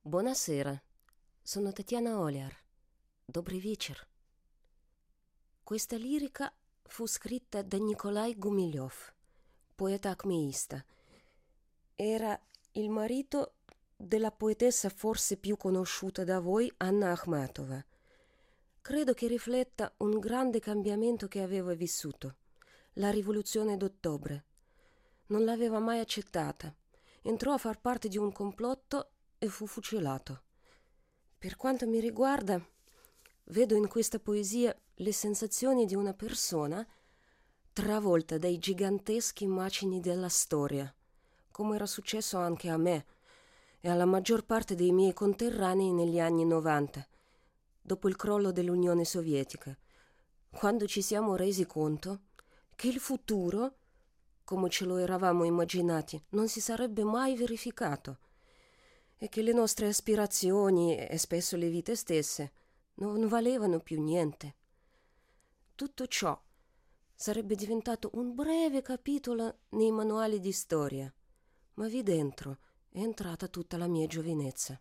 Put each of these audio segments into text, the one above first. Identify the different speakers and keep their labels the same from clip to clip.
Speaker 1: Buonasera, sono Tatiana Oliar. Добрый вечер. Questa lirica fu scritta da Nikolai Gumilev, poeta acmeista. Era il marito della poetessa forse più conosciuta da voi, Anna Akhmatova. Credo che rifletta un grande cambiamento che aveva vissuto, la rivoluzione d'ottobre. Non l'aveva mai accettata. Entrò a far parte di un complotto e fu fucilato. Per quanto mi riguarda, vedo in questa poesia le sensazioni di una persona travolta dai giganteschi macini della storia, come era successo anche a me e alla maggior parte dei miei conterranei negli anni 90, dopo il crollo dell'Unione Sovietica, quando ci siamo resi conto che il futuro, come ce lo eravamo immaginati, non si sarebbe mai verificato e che le nostre aspirazioni e spesso le vite stesse non valevano più niente. Tutto ciò sarebbe diventato un breve capitolo nei manuali di storia, ma vi dentro è entrata tutta la mia giovinezza.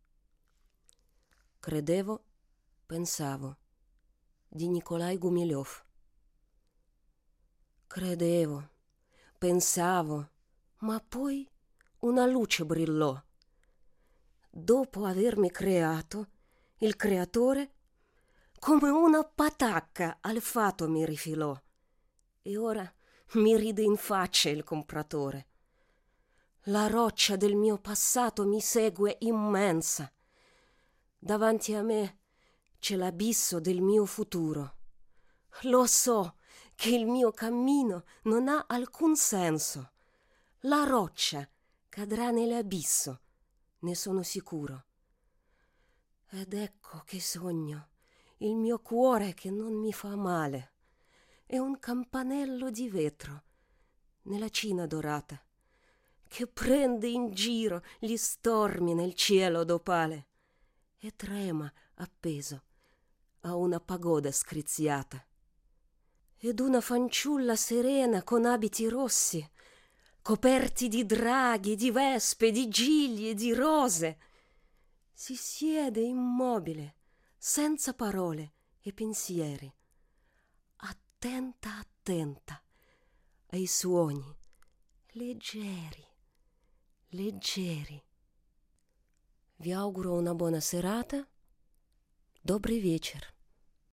Speaker 1: Credevo, pensavo, di Nikolai Gumilev. Credevo, pensavo, ma poi una luce brillò. Dopo avermi creato, il creatore, come una patacca al fato mi rifilò. E ora mi ride in faccia il compratore. La roccia del mio passato mi segue immensa. Davanti a me c'è l'abisso del mio futuro. Lo so che il mio cammino non ha alcun senso. La roccia cadrà nell'abisso, ne sono sicuro. Ed ecco che sogno il mio cuore che non mi fa male. È un campanello di vetro nella cina dorata che prende in giro gli stormi nel cielo d'opale e trema appeso a una pagoda scriziata. Ed una fanciulla serena con abiti rossi, coperti di draghi, di vespe, di gigli e di rose, si siede immobile, senza parole e pensieri, attenta ai suoni leggeri. Vi auguro una buona serata. Добрый вечер.